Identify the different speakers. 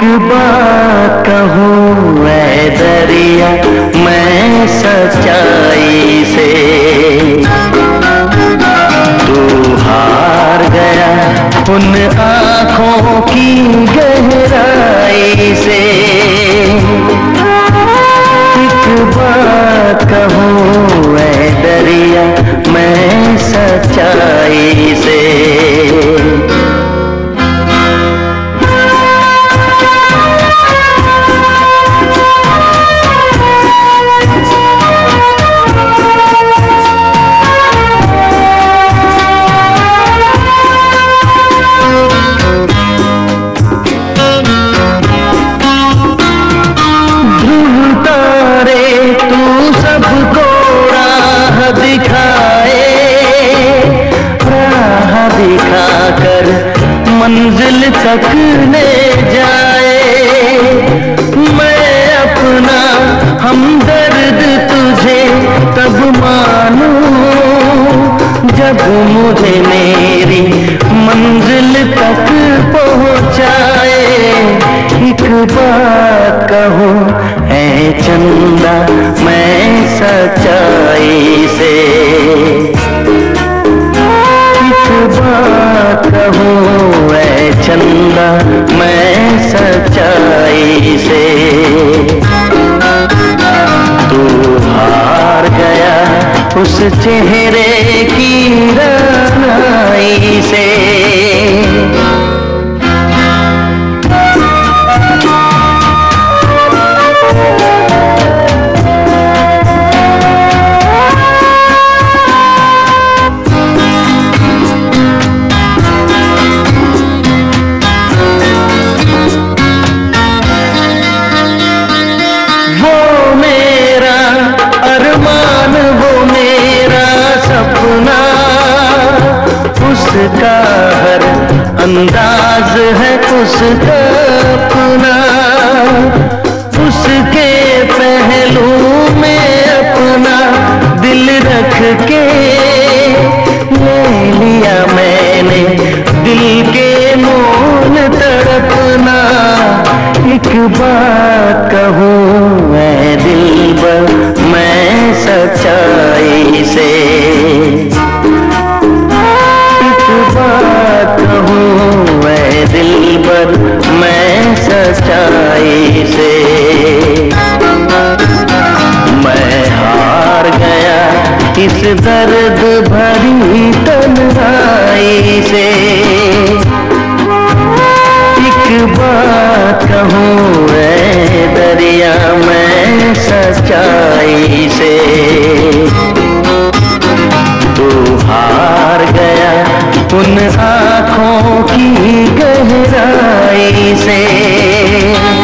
Speaker 1: बात कहूँ ऐ दरिया मैं सच्चाई से, तू हार गया उन आँखों की गहराई से। एक बात कहूँ ऐ दरिया मैं सच्चाई से, मंजिल तक ले जाए। मैं अपना हमदर्द तुझे तब मानूं जब मुझे मेरी मंजिल तक पहुंचाए। एक बात कहूँ ऐ चंदा मैं सच्चाई से, बात कहूँ ऐ चंदा मैं सच्चाई से, तू हार गया उस चेहरे की रानाई से। उसका हर अंदाज है उसका अपना, उसके पहलू में अपना दिल रख के ले लिया मैंने दिल के मोल तड़पना। एक बात कहूँ ऐ दिलबर मैं सच्चाई से, कहूँ ऐ दिलबर मैं सच्चाई से। मैं हार गया इस दर्द भरी तन्हाई से। एक बात कहूँ ऐ दरिया मैं सच्चाई से, तू हार गया उन आँखों की गहराई से।